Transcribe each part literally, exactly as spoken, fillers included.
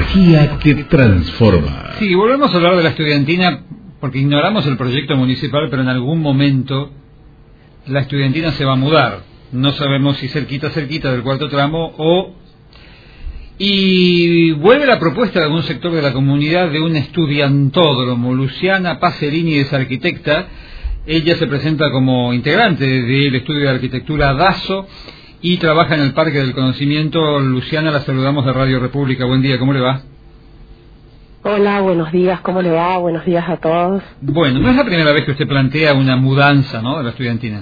energía que transforma. Sí, volvemos a hablar de la estudiantina porque ignoramos el proyecto municipal, pero en algún momento la estudiantina se va a mudar. No sabemos si cerquita, cerquita del cuarto tramo o... Y vuelve la propuesta de algún sector de la comunidad de un estudiantódromo. Luciana Pacerini es arquitecta. Ella se presenta como integrante del estudio de arquitectura DASO y trabaja en el Parque del Conocimiento. Luciana, la saludamos de Radio República. Buen día, ¿cómo le va? Hola, buenos días, ¿cómo le va? Buenos días a todos. Bueno, no es la primera vez que usted plantea una mudanza, ¿no?, de la estudiantina.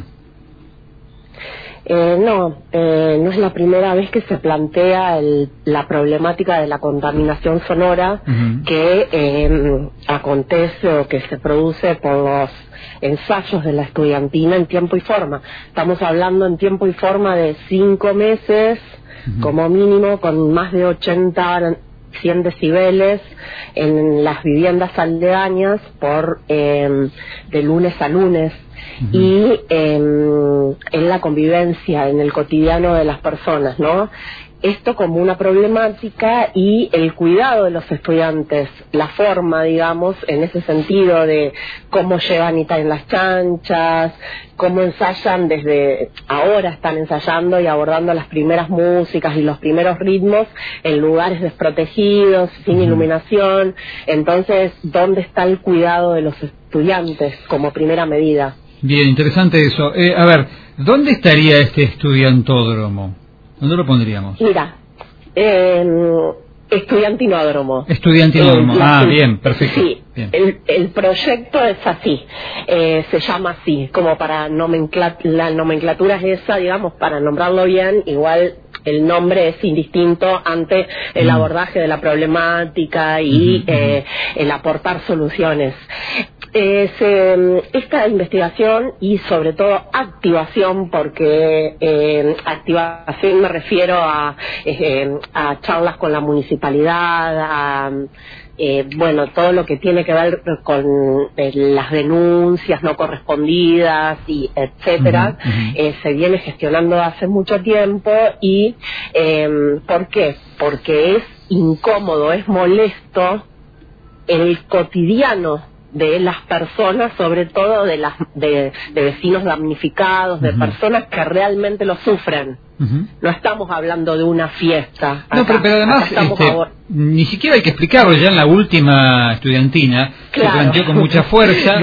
Eh, no, eh, no es la primera vez que se plantea el, la problemática de la contaminación sonora uh-huh. que eh, acontece o que se produce por los ensayos de la estudiantina en tiempo y forma. Estamos hablando en tiempo y forma de cinco meses, uh-huh. como mínimo, con más de ochenta, cien decibeles en las viviendas aledañas por eh, de lunes a lunes. Uh-huh. Y eh, en la convivencia, en el cotidiano de las personas, ¿no? Esto como una problemática y el cuidado de los estudiantes, la forma, digamos, en ese sentido de cómo llevan y traen las chanchas, cómo ensayan desde ahora, están ensayando y abordando las primeras músicas y los primeros ritmos en lugares desprotegidos, sin iluminación. Entonces, ¿dónde está el cuidado de los estudiantes como primera medida? Bien, interesante eso. Eh, a ver, ¿dónde estaría este estudiantódromo? ¿Dónde lo pondríamos? Mira, eh, estudiantinódromo. Estudiantinódromo, eh, ah, bien, perfecto. Sí, bien. El, el proyecto es así, eh, se llama así, como para nomenclatura, la nomenclatura es esa, digamos, para nombrarlo bien, igual el nombre es indistinto ante el mm. abordaje de la problemática y uh-huh, eh, uh-huh. el aportar soluciones. Eh, se, esta investigación y sobre todo activación, porque eh, activación me refiero a, eh, a charlas con la municipalidad, a eh, bueno, todo lo que tiene que ver con eh, las denuncias no correspondidas y etcétera, uh-huh, uh-huh. Eh, se viene gestionando hace mucho tiempo. Y eh, ¿por qué? Porque es incómodo, es molesto el cotidiano de las personas, sobre todo de las de, de vecinos damnificados, de uh-huh. personas que realmente lo sufren. Uh-huh. No estamos hablando de una fiesta. Acá, no, pero, pero además este, a... ni siquiera hay que explicarlo. Ya en la última estudiantina claro. se planteó con mucha fuerza.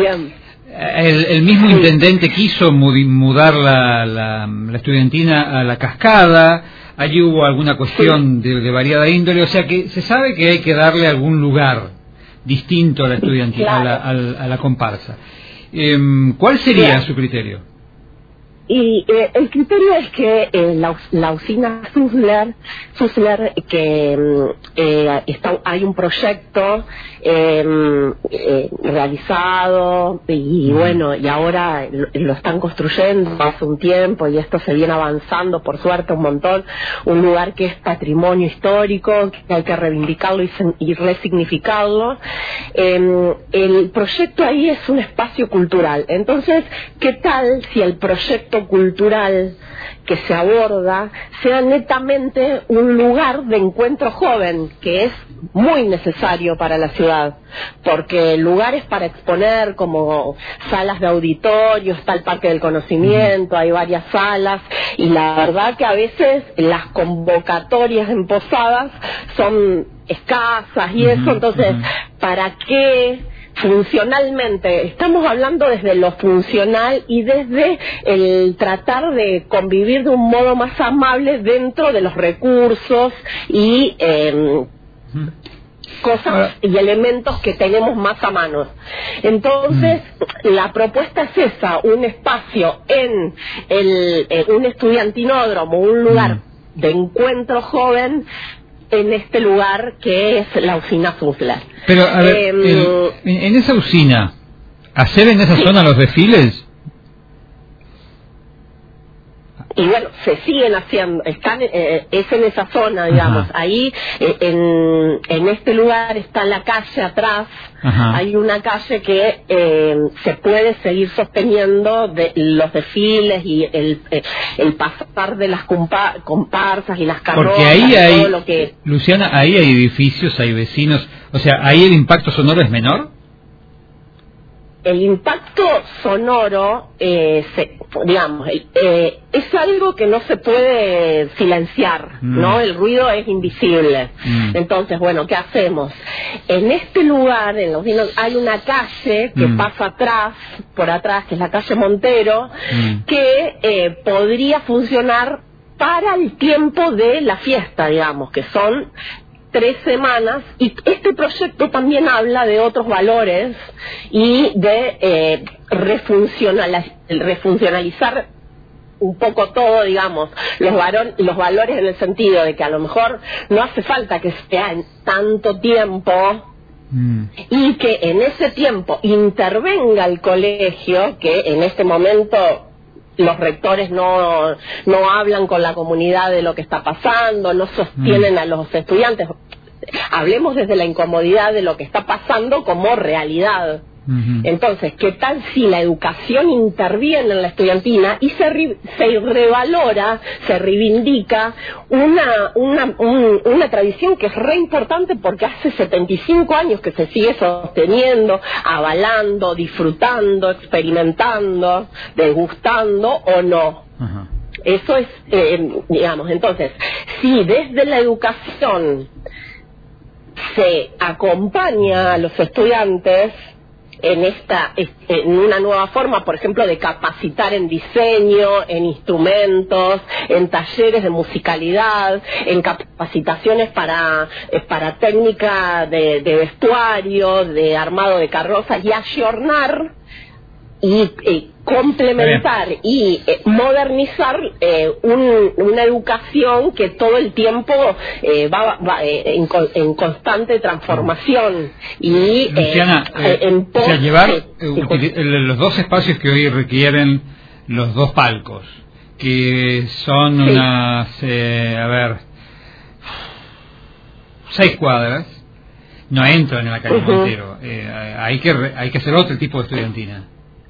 el, el mismo sí. intendente quiso mudar la, la, la estudiantina a la Cascada. Allí hubo alguna cuestión sí. de, de variada índole. O sea que se sabe que hay que darle algún lugar distinto a la estudiantina, claro. a, la, a, la, a la comparsa. Eh, ¿Cuál sería claro. su criterio? Y eh, el criterio es que eh, la, la usina Zussler, Zussler que eh, está, hay un proyecto eh, eh, realizado y uh-huh. bueno, y ahora lo, lo están construyendo hace un tiempo y esto se viene avanzando, por suerte, un montón. Un lugar que es patrimonio histórico, que hay que reivindicarlo y, y resignificarlo. Eh, el proyecto ahí es un espacio cultural. Entonces, ¿qué tal si el proyecto cultural que se aborda sea netamente un lugar de encuentro joven, que es muy necesario para la ciudad, porque lugares para exponer como salas de auditorio, está el Parque del Conocimiento, hay varias salas, y la verdad que a veces las convocatorias en posadas son escasas y eso, entonces, ¿para qué? Funcionalmente, estamos hablando desde lo funcional y desde el tratar de convivir de un modo más amable dentro de los recursos y eh, cosas y elementos que tenemos más a mano. Entonces, la propuesta es esa, un espacio en el, en un estudiantinódromo, un lugar de encuentro joven, en este lugar que es la usina Zussler. Pero, a ver, eh, el, en esa usina, ¿hacer en esa sí. zona los desfiles? y bueno, se siguen haciendo, están eh, es en esa zona, digamos. Ajá. Ahí eh, en, en este lugar está la calle atrás. Ajá. Hay una calle que eh, se puede seguir sosteniendo de los desfiles y el, eh, el pasar de las compa comparsas y las carrozas. Porque ahí hay, todo lo que... Luciana, ahí hay edificios, hay vecinos, o sea, ahí el impacto sonoro es menor. El impacto sonoro, eh, se, digamos, eh, es algo que no se puede silenciar, mm. ¿no? El ruido es invisible. Mm. Entonces, bueno, ¿qué hacemos? En este lugar, en Los Vinos, hay una calle que mm. pasa atrás, por atrás, que es la calle Montero, mm. que eh, podría funcionar para el tiempo de la fiesta, digamos, que son tres semanas, y este proyecto también habla de otros valores y de eh, refuncional, refuncionalizar un poco todo, digamos, los, varón, los valores en el sentido de que a lo mejor no hace falta que sea en tanto tiempo mm. y que en ese tiempo intervenga el colegio, que en este momento los rectores no, no hablan con la comunidad de lo que está pasando, no sostienen mm. a los estudiantes. Hablemos desde la incomodidad de lo que está pasando como realidad. Uh-huh. Entonces, ¿qué tal si la educación interviene en la estudiantina y se, re, se revalora, se reivindica una, una, un, una tradición que es re importante porque hace setenta y cinco años que se sigue sosteniendo, avalando, disfrutando, experimentando, degustando o no? Uh-huh. Eso es, eh, digamos, entonces, si desde la educación se acompaña a los estudiantes en esta en una nueva forma, por ejemplo, de capacitar en diseño, en instrumentos, en talleres de musicalidad, en capacitaciones para para técnica de, de vestuario, de armado de carrozas, y ayornar y eh, complementar y eh, modernizar eh, un, una educación que todo el tiempo eh, va, va eh, en, en constante transformación. Y Luciana, eh, eh, en o sea, llevar eh, los dos espacios que hoy requieren los dos palcos, que son sí. unas, eh, a ver, seis cuadras, no entran en la calle uh-huh. Montero. Eh, hay que hay que hacer otro tipo de estudiantina.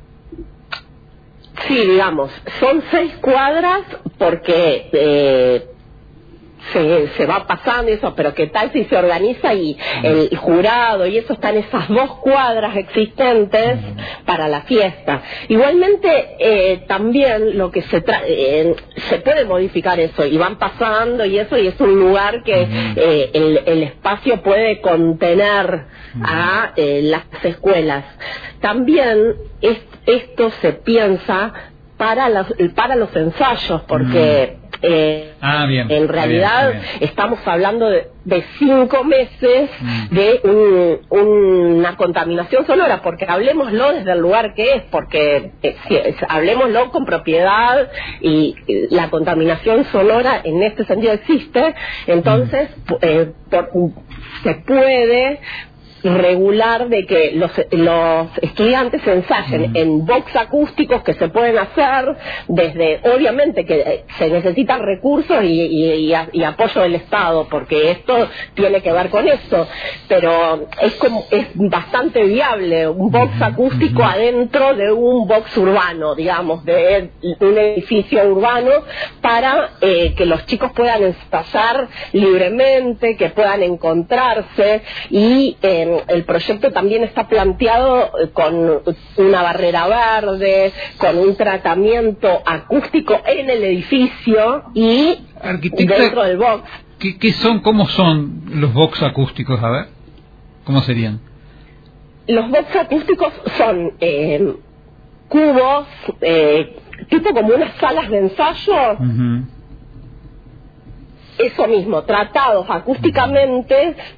Sí, digamos, son seis cuadras porque eh, se, se va pasando y eso, pero qué tal si se organiza y el jurado y eso están esas dos cuadras existentes para la fiesta. Igualmente eh, también lo que se tra eh, se puede modificar eso y van pasando y eso, y es un lugar que eh, el, el espacio puede contener a eh, las escuelas. También es, esto se piensa para los, para los ensayos, porque mm. eh, ah, bien, en realidad bien, bien. estamos hablando de, de cinco meses mm. de un, una contaminación sonora, porque hablemoslo desde el lugar que es, porque eh, si, hablemoslo con propiedad, y la contaminación sonora en este sentido existe. Entonces mm. eh, por, se puede regular de que los, los estudiantes ensayen mm. en box acústicos que se pueden hacer desde, obviamente que se necesitan recursos y, y, y, a, y apoyo del Estado, porque esto tiene que ver con eso, pero es como es bastante viable un box acústico mm. adentro de un box urbano, digamos, de un edificio urbano, para eh, que los chicos puedan ensayar libremente, que puedan encontrarse. Y eh, el proyecto también está planteado con una barrera verde, con un tratamiento acústico en el edificio y Arquitecta, dentro del box. ¿qué, ¿Qué son, cómo son los box acústicos? A ver, ¿cómo serían? Los box acústicos son eh, cubos, eh, tipo como unas salas de ensayo. Uh-huh. Eso mismo, tratados acústicamente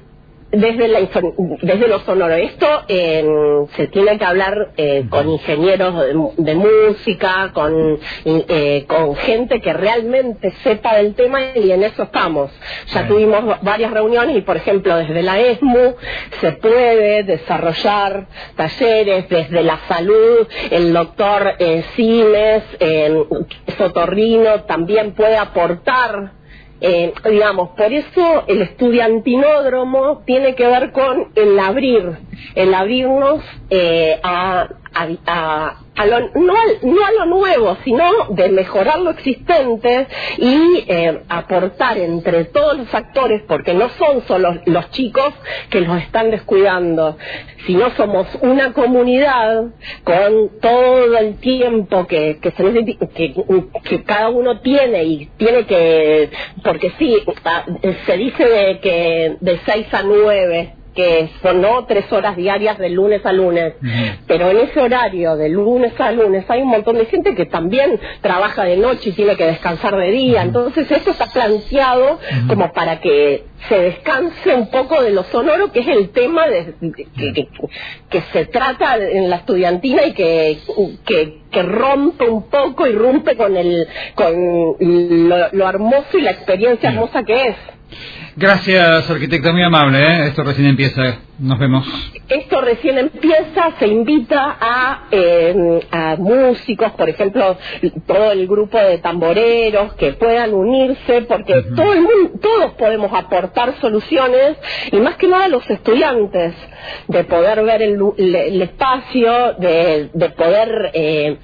desde, la, desde lo sonoro. Esto eh, se tiene que hablar eh, con ingenieros de, de música, con, eh, con gente que realmente sepa del tema, y en eso estamos. Ya sí. Tuvimos varias reuniones y, por ejemplo, desde la E S M U se puede desarrollar talleres desde la salud. El doctor eh, Simes, eh, Sotorrino, también puede aportar. Eh, digamos, por eso el estudiantinódromo tiene que ver con el abrir, el abrirnos eh, a, a, a, a lo, no, al, no a lo nuevo, sino de mejorar lo existente y eh, aportar entre todos los actores, porque no son solo los chicos que los están descuidando, sino somos una comunidad con todo el tiempo que, que, se necesita, que, que cada uno tiene y tiene que, porque sí, se dice de que de seis a nueve, que son no tres horas diarias de lunes a lunes, uh-huh. Pero en ese horario de lunes a lunes hay un montón de gente que también trabaja de noche y tiene que descansar de día, uh-huh. Entonces eso está planteado uh-huh. como para que se descanse un poco de lo sonoro, que es el tema de, de, que, que, que se trata en la estudiantina y que, que, que rompe un poco, irrumpe con, el, con lo, lo hermoso y la experiencia uh-huh. hermosa que es. Gracias, arquitecta, muy amable, ¿eh? Esto recién empieza, nos vemos. Esto recién empieza, se invita a, eh, a músicos, por ejemplo, todo el grupo de tamboreros que puedan unirse, porque uh-huh. todo el mundo, todos podemos aportar soluciones, y más que nada los estudiantes, de poder ver el, el, el espacio, de, de poder... Eh,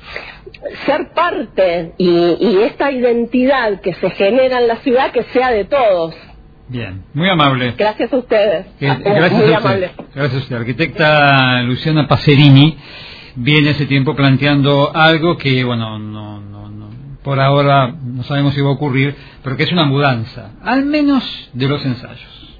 ser parte y, y esta identidad que se genera en la ciudad que sea de todos. Bien, muy amable. Gracias a ustedes. Eh, gracias muy a usted. amable. Gracias a usted. Arquitecta Luciana Pacerini viene ese tiempo planteando algo que, bueno, no, no, no, por ahora no sabemos si va a ocurrir, pero que es una mudanza, al menos de los ensayos.